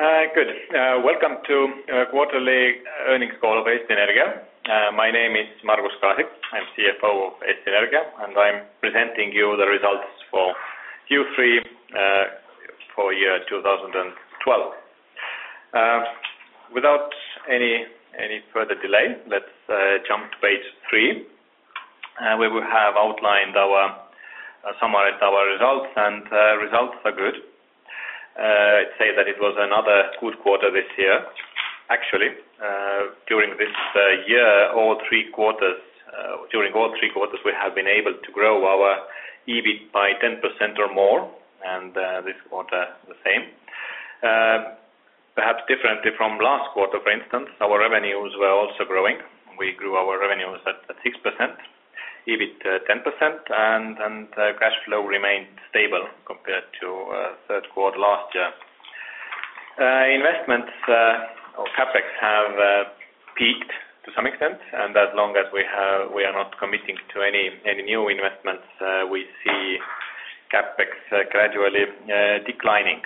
Good. Welcome to quarterly earnings call of Eesti Energia. My name is Margus Kaasik. I'm CFO of Eesti Energia, and I'm presenting you the results for Q3 for year 2012. Without any further delay, let's jump to page 3, where we have outlined summarized our results, and results are good. I'd say that it was another good quarter this year. Actually, during this year, during all three quarters, we have been able to grow our EBIT by 10% or more, and this quarter the same. Perhaps differently from last quarter, for instance, our revenues were also growing. We grew our revenues at 6%. EBIT 10%, and cash flow remained stable compared to third quarter last year. Investments or CapEx have peaked to some extent, and as long as we are not committing to any new investments, we see CapEx gradually declining.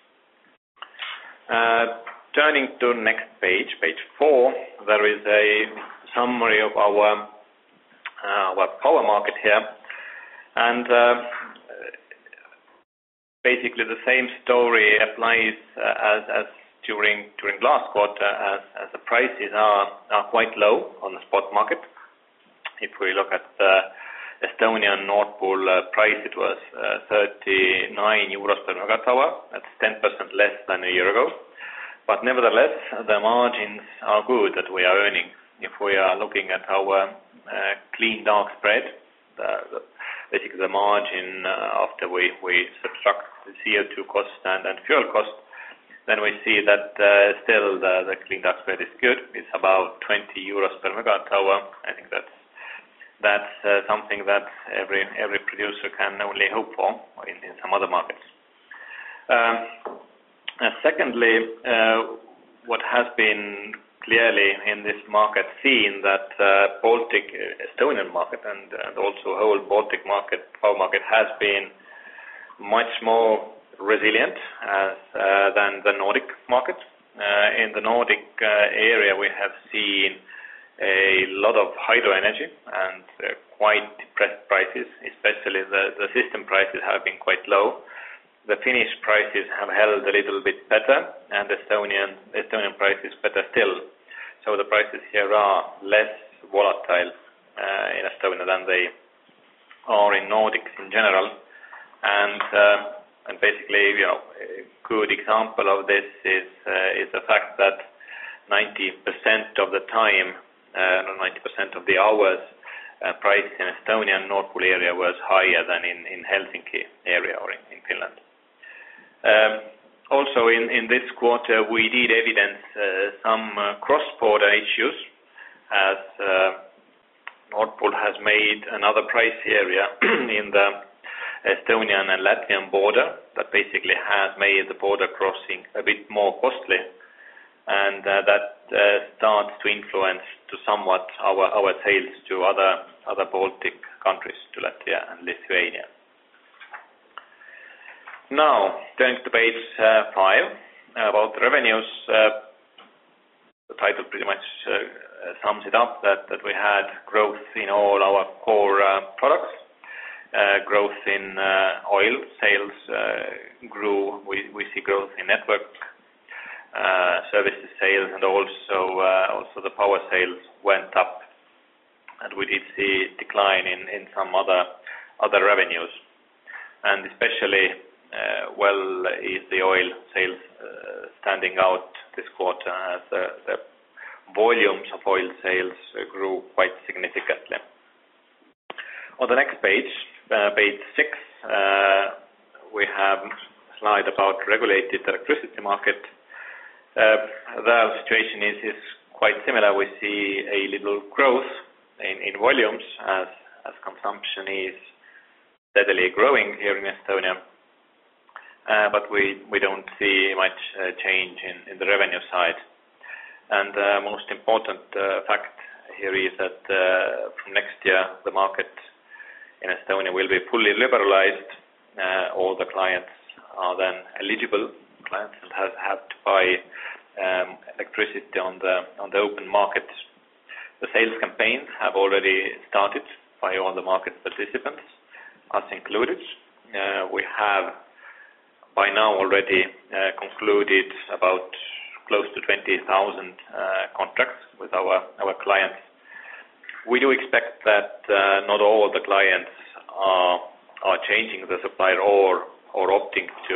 Turning to next page 4, there is a summary of our power market here, and basically the same story applies as during last quarter, as the prices are quite low on the spot market. If we look at the Estonian Nord Pool price, it was 39 euros per megawatt hour. That's 10% less than a year ago, but nevertheless the margins are good that we are earning. If we are looking at our clean dark spread, basically the margin after we subtract the CO2 cost and fuel cost, then we see that still the clean dark spread is good. It's about 20 euros per megawatt hour. I think that's something that every producer can only hope for in some other markets. Secondly, what has been clearly in this market seen that Baltic Estonian market and also whole Baltic market, power market, has been much more resilient than the Nordic market. In the Nordic area, we have seen a lot of hydro energy and quite depressed prices, especially the system prices have been quite low. The Finnish prices have held a little bit better, and Estonian prices better still. So the prices here are less volatile in Estonia than they are in Nordics in general. And basically, a good example of this is the fact that 90% of the time, 90% of the hours, price in Estonian Nord Pool area was higher than in Helsinki area or in Finland. Also in this quarter we did evidence some cross-border issues, as Nord Pool has made another price area in the Estonian and Latvian border that basically has made the border crossing a bit more costly, and that starts to influence to somewhat our sales to other Baltic countries, to Latvia and Lithuania. Now, turning to page 5, about revenues, the title pretty much sums it up, that we had growth in all our core products. Growth in oil sales grew. We see growth in network services sales, and also the power sales went up, and we did see decline in some other revenues, and especially is the oil sales standing out this quarter, as the volumes of oil sales grew quite significantly. On the next page 6, we have a slide about regulated electricity market. The situation is quite similar. We see a little growth in volumes as consumption is steadily growing here in Estonia. But we don't see much change in the revenue side. And most important fact here is that from next year the market in Estonia will be fully liberalized. All the clients are then eligible clients and have to buy electricity on the open market. The sales campaigns have already started by all the market participants, us included. We have by now already concluded about close to 20,000 contracts with our clients. We do expect that not all the clients are changing the supplier or opting to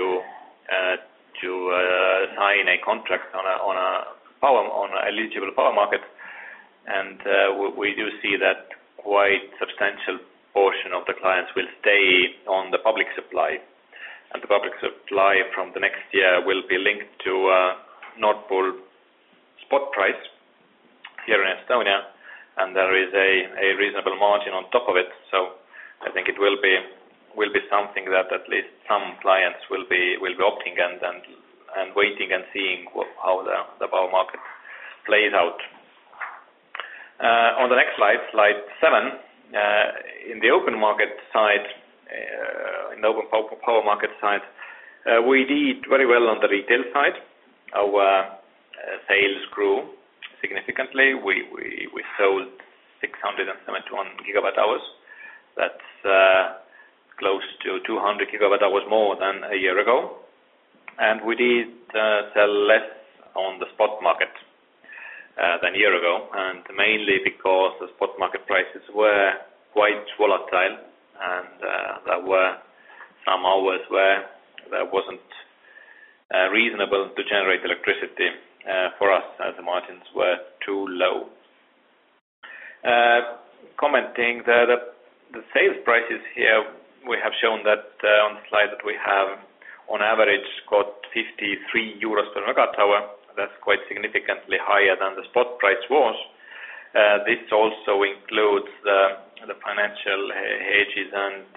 sign a contract on an eligible power market, and we do see that quite substantial portion of the clients will stay on the public supply, and the public supply from the next year will be linked to Nord Pool spot price here in Estonia, and there is a reasonable margin on top of it. So I think it will be something that at least some clients will be opting and waiting and seeing how the power market plays out. On the next slide 7, in the open market side, in the open power market side, we did very well on the retail side. Our sales grew significantly. We sold 671 gigawatt hours. That's close to 200 gigawatt hours more than a year ago. And we did sell less on the spot market than a year ago, and mainly because the spot market prices were quite volatile, and there were some hours where there wasn't reasonable to generate electricity for us, as the margins were too low. Commenting the sales prices here, we have shown that on the slide that we have on average got 53 euros per megawatt hour. That's quite significantly higher than the spot price was. This also includes the financial hedges and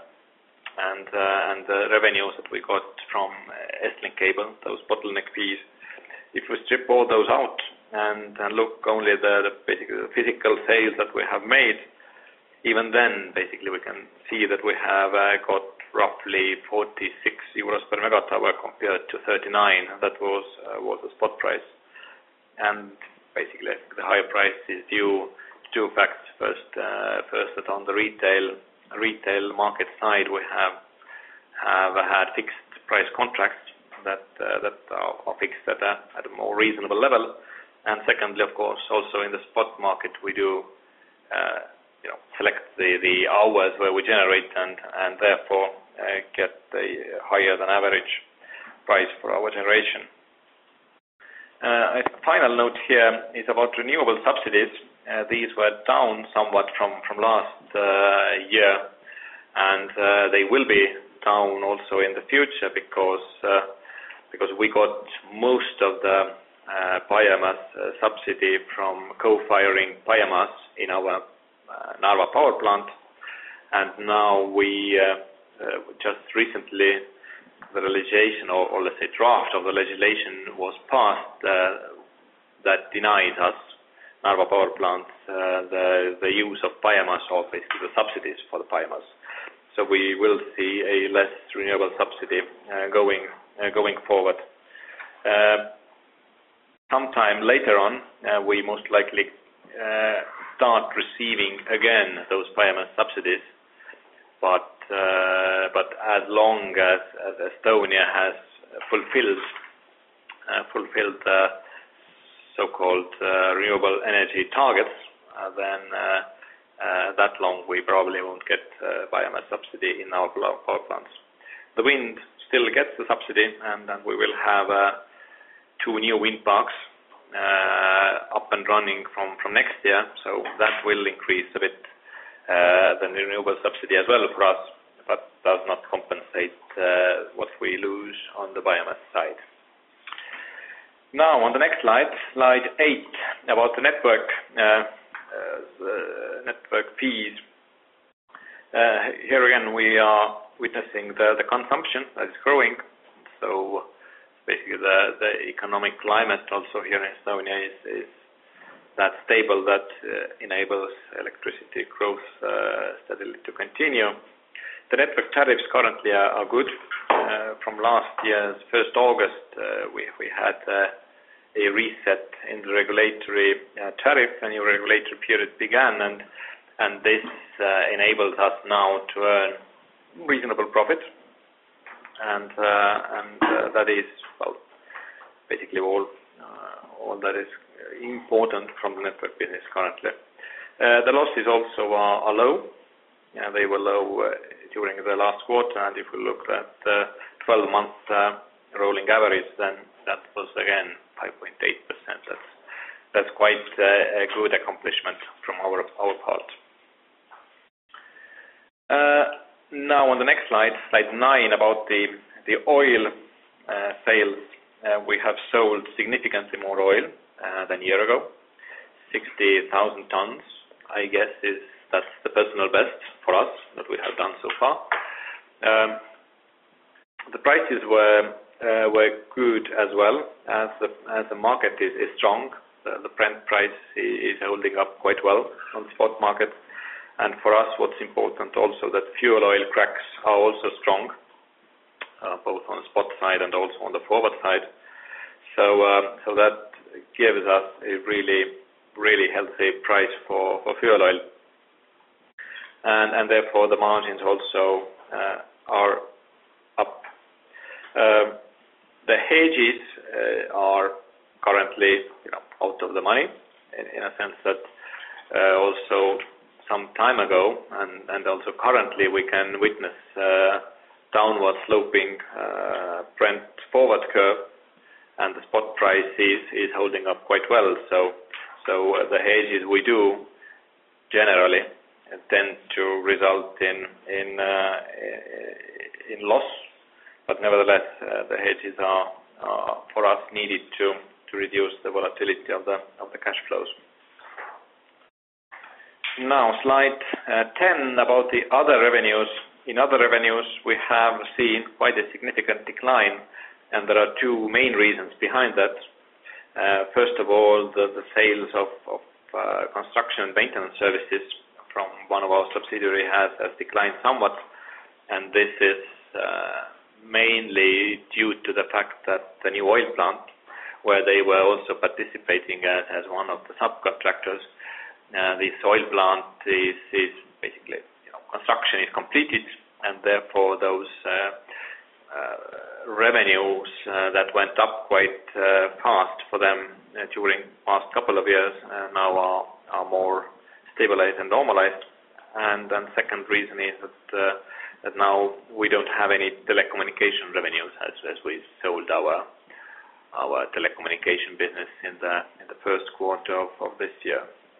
the revenues that we got from Estlink cable, those bottleneck fees. If we strip all those out and look only the physical sales that we have made, even then basically we can see that we have got roughly 46 euros per megawatt hour compared to 39. That was the spot price. And basically the higher price is due to two facts. First that on the retail market side we have had fixed price contracts that are fixed at a more reasonable level, and secondly, of course, also in the spot market we do select the hours where we generate and therefore get a higher than average price for our generation. A final note here is about renewable subsidies. These were down somewhat from last year, and they will be down also in the future because we got most of the biomass subsidy from co-firing biomass in our Narva power plant, and now we just recently the legislation or let's say draft of the legislation was passed that denies us Narva power plants the use of biomass, or basically the subsidies for the biomass. So we will see a less renewable subsidy going forward. Sometime later on, we most likely start receiving again those biomass subsidies, but as long as Estonia has fulfilled so-called renewable energy targets, then that long we probably won't get biomass subsidy in our power plants. The wind still gets the subsidy, and then we will have 2 new wind parks up and running from next year, so that will increase a bit the renewable subsidy as well for us, but does not compensate what we lose on the biomass side. Now on the next slide 8, about the network fees. Here again we are witnessing the consumption that is growing. So basically the economic climate also here in Estonia is that stable that enables electricity growth steadily to continue. The network tariffs currently are good. From last last year's 1st August, we had a reset in the regulatory tariff. A new regulatory period began, and this enables us now to earn reasonable profit, and that is basically all that is important from the network business currently. The losses also are low. They were low during the last quarter, and if we look at 12-month rolling average, then that was again 5.8%. That's quite a good accomplishment from our part. Now on the next slide 9, about the oil sales. We have sold significantly more oil than a year ago, 60,000 tons. I guess that's the personal best for us that we have done so far. The prices were good as well, as the market is strong. The Brent price is holding up quite well on the spot market. And for us, what's important also that fuel oil cracks are also strong, both on the spot side and also on the forward side. So that gives us a really healthy price for fuel oil. And therefore the margins also are up. The hedges are currently out of the money, in a sense that also some time ago and also currently we can witness downward sloping Brent forward curve, and the spot price is holding up quite well. So the hedges we do generally tend to result in loss, but nevertheless the hedges are for us needed to reduce the volatility of the cash flows. Now slide 10 about the other revenues. In other revenues we have seen quite a significant decline, and there are two main reasons behind that. First of all, the sales of construction and maintenance services from one of our subsidiaries has declined somewhat, and this is mainly due to the fact that the new oil plant, where they were also participating as one of the subcontractors, this oil plant is basically construction is completed, and therefore those revenues that went up quite fast for them during past couple of years now are more stabilized and normalized. And then second reason is that now we don't have any telecommunication revenues as we sold our telecommunication business in the first quarter of this year.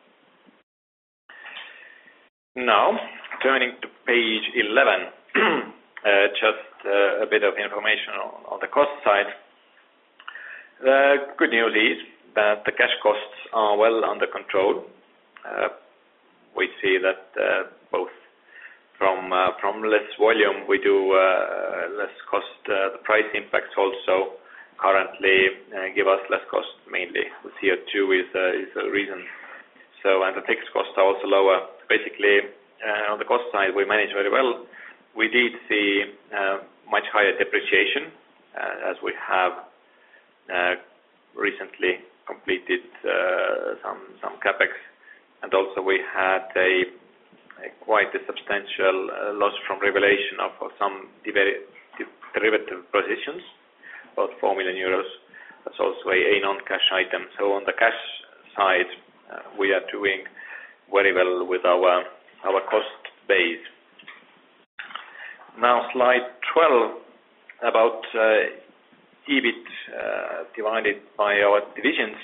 Now turning to page 11, just a bit of information on the cost side. The good news is that the cash costs are well under control. We see that both from less volume we do less cost. The price impacts also currently give us less cost, mainly the CO2 is a reason. So, and the fixed costs are also lower. Basically, on the cost side, we manage very well. We did see much higher depreciation as we have recently completed some capex, and also we had quite a substantial loss from revaluation of some derivative positions, about 4 million euros. That's also a non-cash item. So on the cash side, we are doing very well with our cost base. Now slide 12 about EBIT divided by our divisions.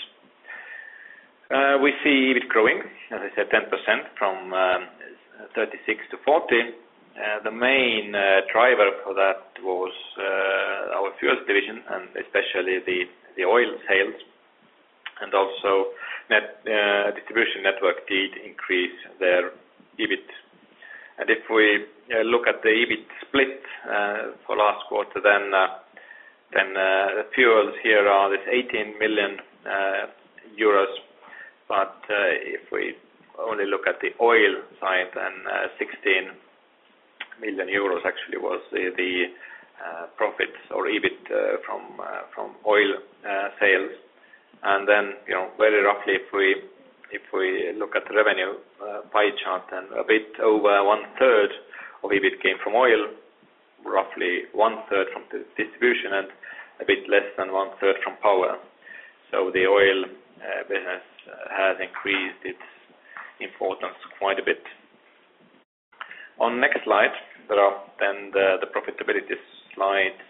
We see EBIT growing, as I said, 10% from 36 to 40. The main driver for that was our fuels division, and especially the oil sales, and also distribution network did increase their EBIT. And if we look at the EBIT split for last quarter, then the fuels here are this 18 million euros. But if we only look at the oil side, then 16 million euros actually was the profits or EBIT from oil sales. And then, very roughly, if we look at the revenue pie chart, then a bit over 1/3 of EBIT came from oil, roughly 1/3 from the distribution, and a bit less than 1/3 from power. So the oil business has increased its importance quite a bit. On next slide, there are then the profitability slides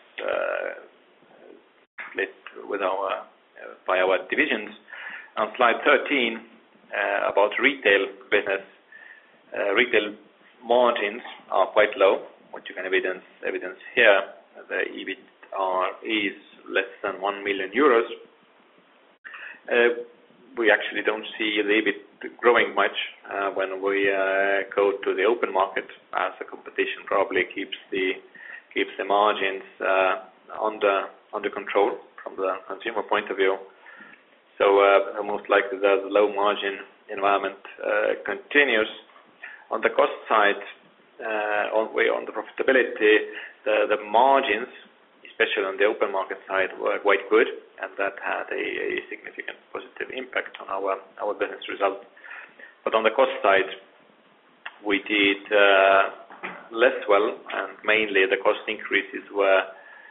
split with by our divisions. On slide 13, about retail business, retail margins are quite low. What you can evidence here, the EBIT is less than 1 million euros. We actually don't see the EBIT growing much when we go to the open market, as the competition probably keeps the margins under control from the consumer point of view. So most likely the low margin environment continues. On the cost side, on the profitability, the margins, especially on the open market side, were quite good, and that had a significant positive impact on our business result. But on the cost side, we did less well, and mainly the cost increases were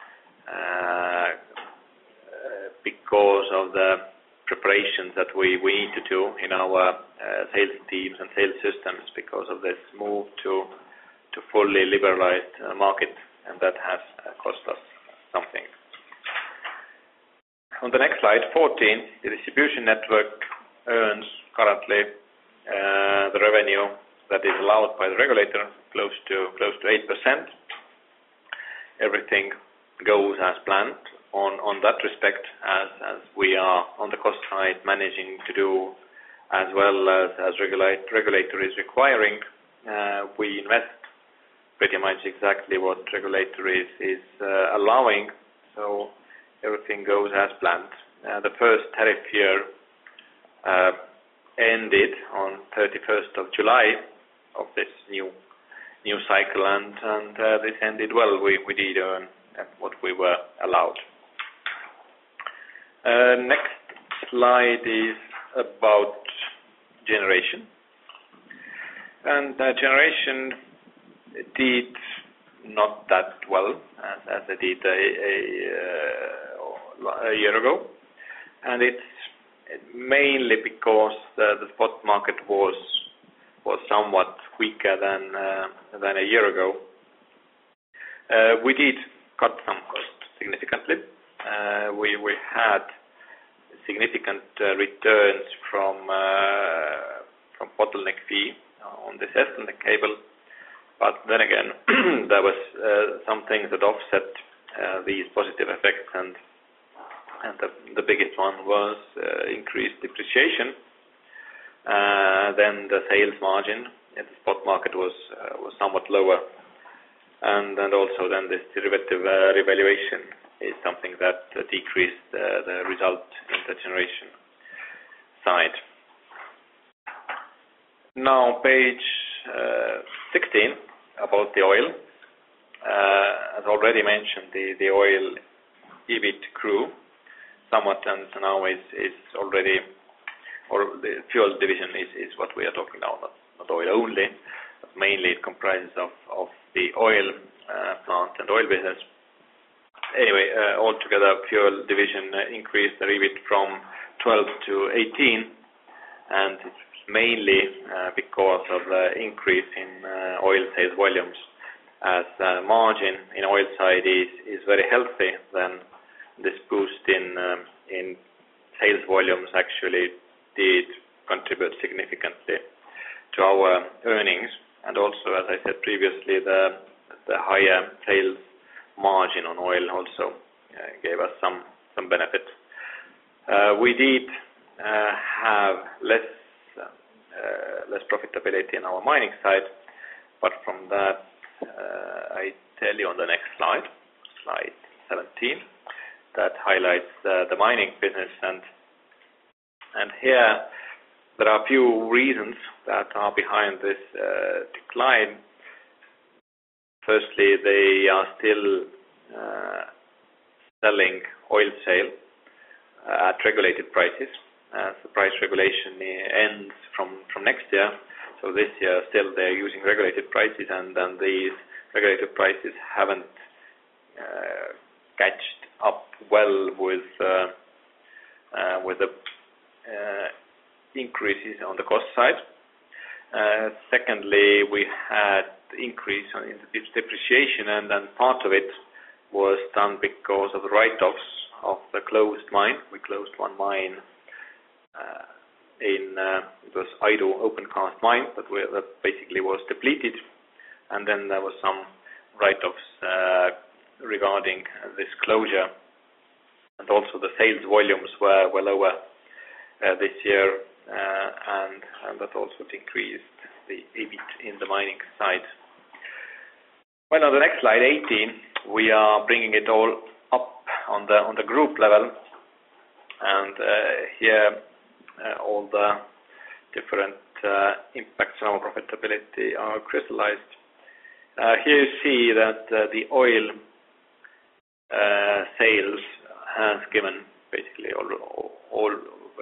because of the preparations that we need to do in our sales teams and sales systems because of this move to fully liberalized market, and that has cost us something. On the next slide, 14, the distribution network earns currently the revenue that is allowed by the regulator, close to 8%. Everything goes as planned on that respect, as we are on the cost side managing to do as well as regulator is requiring. We invest pretty much exactly what regulator is allowing, so everything goes as planned. The first tariff year ended on 31st of July of this new cycle, and this ended well. We did earn what we were allowed. Next slide is about generation, and generation did not that well as it did a year ago, and it's mainly because the spot market was somewhat weaker than a year ago. We did cut some costs significantly. We had significant returns from bottleneck fee on this Estonian cable, but then again there was some things that offset these positive effects, and the biggest one was increased depreciation. Then the sales margin in the spot market was somewhat lower, and also then this derivative revaluation is something that decreased the result in the generation side. Now page 16 about the oil. As already mentioned, the oil EBIT grew somewhat, and now is already, or the fuel division is what we are talking now, not oil only, but mainly it comprises of the oil plant and oil business. Anyway, altogether, fuel division increased the EBIT from 12 to 18, and it's mainly because of the increase in oil sales volumes. As margin in oil side is very healthy, then this boost in sales volumes actually did contribute significantly to our earnings, and also, as I said previously, the higher sales margin on oil also gave us some benefit. We did have less profitability in our mining side, but from that I tell you on the next slide 17, that highlights the mining business, and here there are a few reasons that are behind this decline. Firstly, they are still selling oil sale at regulated prices. The price regulation ends from next year. So this year still they're using regulated prices, and then these regulated prices haven't catched up well with the increases on the cost side. Secondly, we had increase in the depreciation, and then part of it was done because of the write-offs of the closed mine. We closed one mine it was Aidu open cast mine that basically was depleted, and then there was some write-offs regarding this closure, and also the sales volumes were lower this year, and that also increased the EBIT in the mining side. Well, on the next slide, 18, we are bringing it all up on the group level, and here all the different impacts on our profitability are crystallized. Here you see that the oil sales has given basically all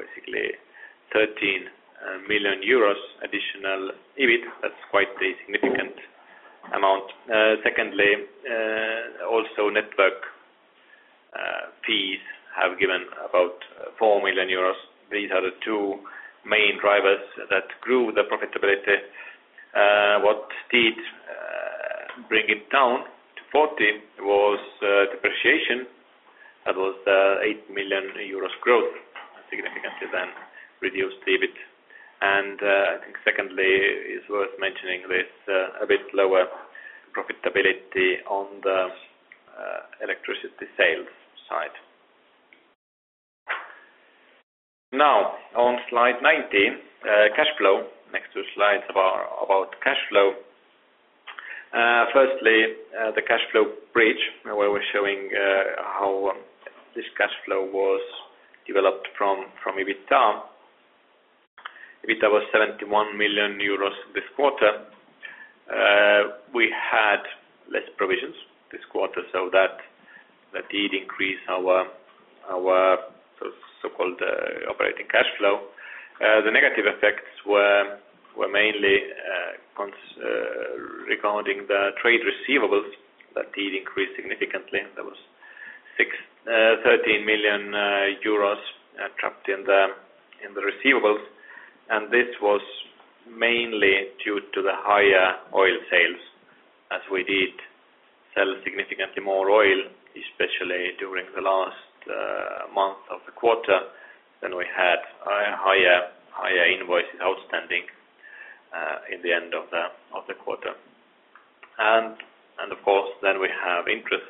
13 million euros additional EBIT. That's quite a significant amount. Secondly, also network fees have given about 4 million euros. These are the two main drivers that grew the profitability. What did bring it down to 40 was depreciation. That was 8 million euros growth, significantly then reduced EBIT. And I think secondly is worth mentioning this a bit lower profitability on the electricity sales side. Now, on slide 19, cash flow. Next two slides about cash flow. Firstly, the cash flow bridge, where we're showing how this cash flow was developed from EBITDA. EBITDA was 71 million euros this quarter. We had less provisions this quarter, so that did increase our so-called operating cash flow. The negative effects were mainly regarding the trade receivables that did increase significantly. There was 13 million euros trapped in the receivables, and this was mainly due to the higher oil sales, as we did sell significantly more oil, especially during the last month of the quarter. Then we had higher invoices outstanding in the end of the quarter, and of course then we have interest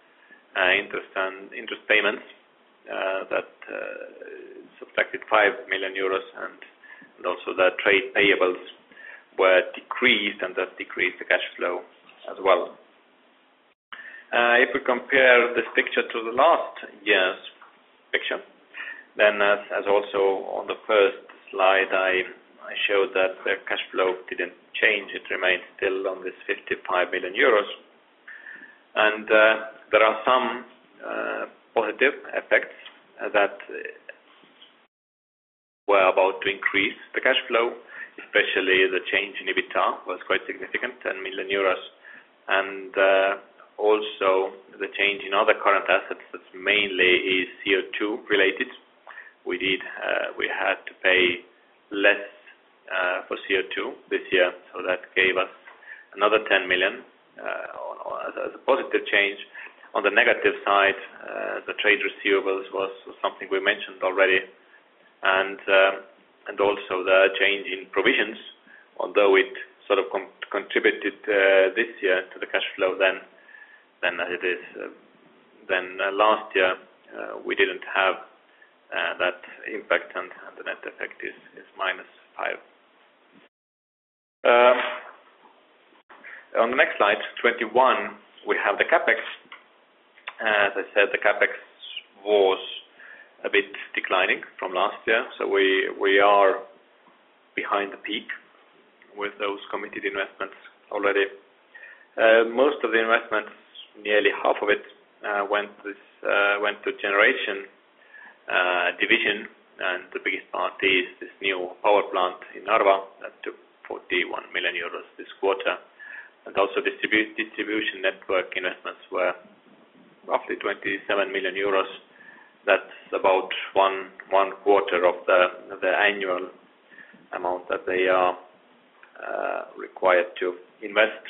payments that subtracted 5 million euros, and also the trade payables were decreased, and that decreased the cash flow as well. If we compare this picture to the last year's picture, then as also on the first slide I showed that the cash flow didn't change. It remained still on this 55 million euros. And there are some positive effects that were about to increase the cash flow, especially the change in EBITDA was quite significant, 10 million euros. And also the change in other current assets that mainly is CO2 related. We had to pay less for CO2 this year, so that gave us another 10 million as a positive change. On the negative side, the trade receivables was something we mentioned already, and also the change in provisions, although it sort of contributed this year to the cash flow then as it is. Then last year we didn't have that impact, and the net effect is -5. On the next slide, 21, we have the capex. As I said, the capex was a bit declining from last year, so we are behind the peak with those committed investments already. Most of the investments, nearly half of it, went to generation division, and the biggest part is this new power plant in Narva that took 41 million euros this quarter. And also distribution network investments were roughly 27 million euros. That's about one quarter of the annual amount that they are required to invest.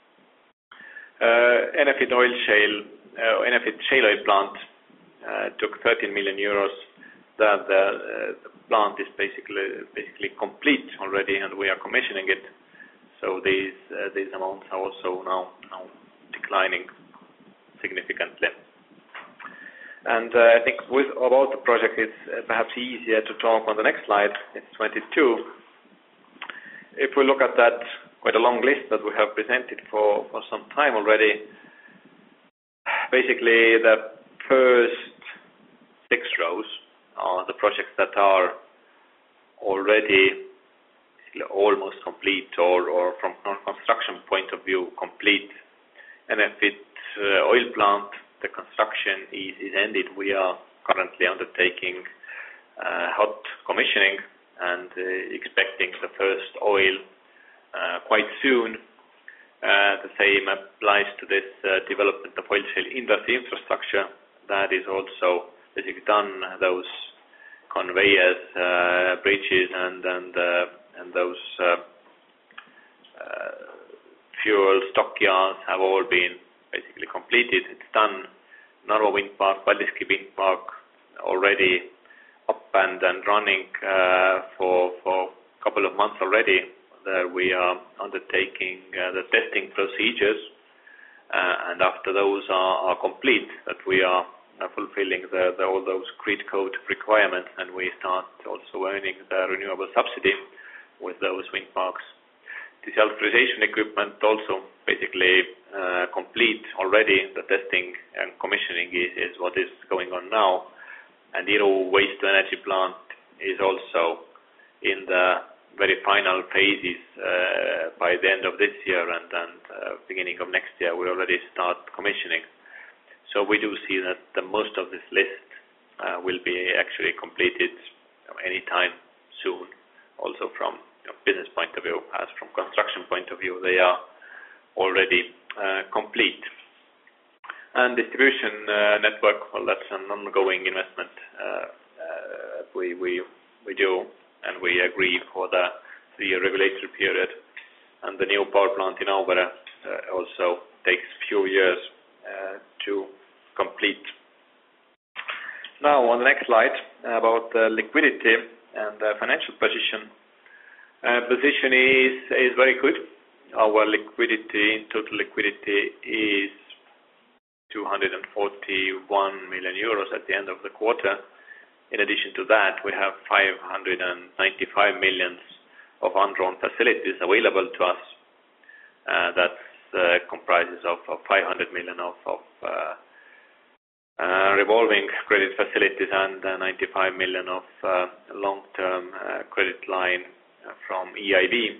Enefit shale oil plant took 13 million euros. The plant is basically complete already, and we are commissioning it. So these amounts are also now declining significantly. And I think about the project, it's perhaps easier to talk on the next slide. It's 22. If we look at that quite a long list that we have presented for some time already, basically the first 6 rows are the projects that are already almost complete or from construction point of view complete. Enefit oil plant, the construction is ended. We are currently undertaking hot commissioning and expecting the first oil quite soon. The same applies to this development of oil shale industry infrastructure. That is also basically done. Those conveyors, bridges, and those fuel stockyards have all been basically completed. It's done. Narva Wind Park, Paldiski Wind Park already up and running for a couple of months already. There we are undertaking the testing procedures, and after those are complete, that we are fulfilling all those grid code requirements, and we start also earning the renewable subsidy with those wind parks. The self-realization equipment also basically complete already. The testing and commissioning is what is going on now, and Iru waste to energy plant is also in the very final phases. By the end of this year and beginning of next year, we already start commissioning. So we do see that the most of this list will be actually completed anytime soon. Also from business point of view, as from construction point of view, they are already complete. And distribution network, well, that's an ongoing investment we do, and we agree for the 3-year regulatory period. And the new power plant in Auvere also takes few years to complete. Now on the next slide about the liquidity and the financial position. Position is very good. Our total liquidity is 241 million euros at the end of the quarter. In addition to that, we have 595 million of undrawn facilities available to us. That comprises of 500 million of revolving credit facilities and 95 million of long-term credit line from EIB.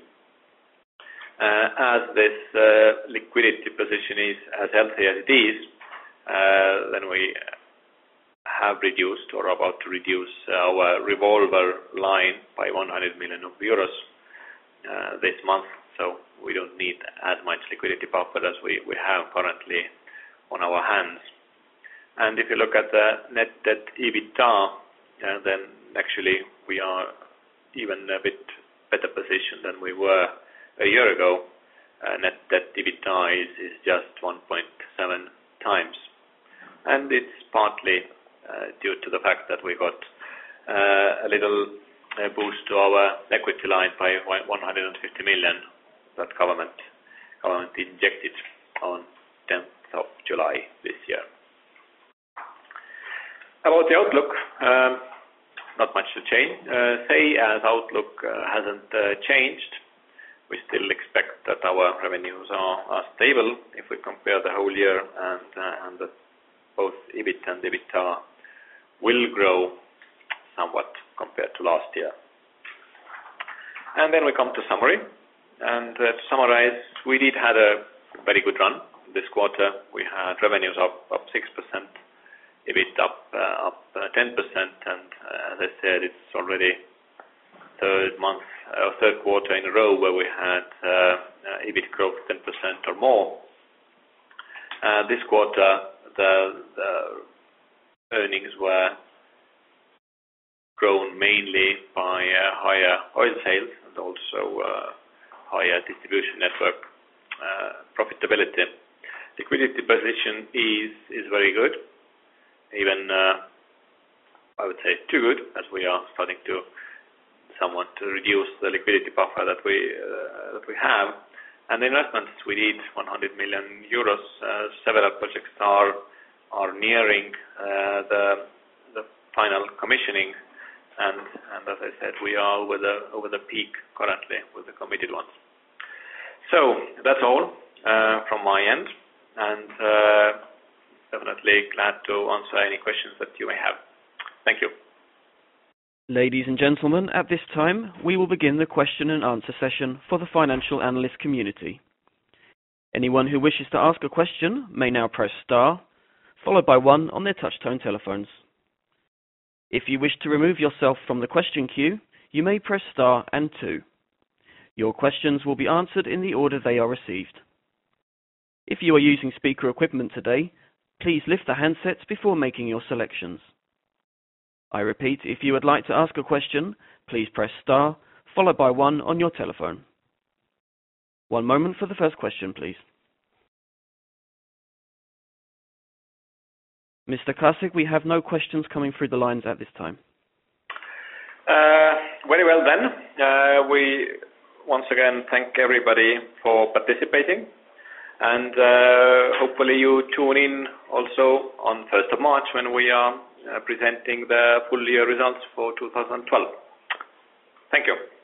As this liquidity position is as healthy as it is, then we have reduced or about to reduce our revolver line by 100 million euros this month. So we don't need as much liquidity buffer as we have currently on our hands. And if you look at the net debt EBITDA, then actually we are even a bit better position than we were a year ago. Net debt EBITDA is just 1.7 times, and it's partly due to the fact that we got a little boost to our equity line by 150 million that government injected on 10th of July this year. About the outlook, not much to say, as outlook hasn't changed. We still expect that our revenues are stable if we compare the whole year, and that both EBIT and EBITDA will grow somewhat compared to last year. And then we come to summary. And to summarize, we did have a very good run this quarter. We had revenues up 6%, EBIT up 10%, and as I said, it's already third quarter in a row where we had EBIT growth 10% or more. This quarter, the earnings were grown mainly by higher oil sales and also higher distribution network profitability. Liquidity position is very good, even I would say too good, as we are starting to somewhat reduce the liquidity buffer that we have. And the investments, we did 100 million euros. Several projects are nearing the final commissioning, and as I said, we are over the peak currently with the committed ones. So that's all from my end, and definitely glad to answer any questions that you may have. Thank you. Ladies and gentlemen, at this time, we will begin the question and answer session for the financial analyst community. Anyone who wishes to ask a question may now press star, followed by 1 on their touch-tone telephones. If you wish to remove yourself from the question queue, you may press star and 2. Your questions will be answered in the order they are received. If you are using speaker equipment today, please lift the handsets before making your selections. I repeat, if you would like to ask a question, please press star, followed by 1 on your telephone. 1 moment for the first question, please. Mr. Kasik, we have no questions coming through the lines at this time. Very well then. We once again thank everybody for participating, and hopefully you tune in also on 1st of March when we are presenting the full year results for 2012. Thank you.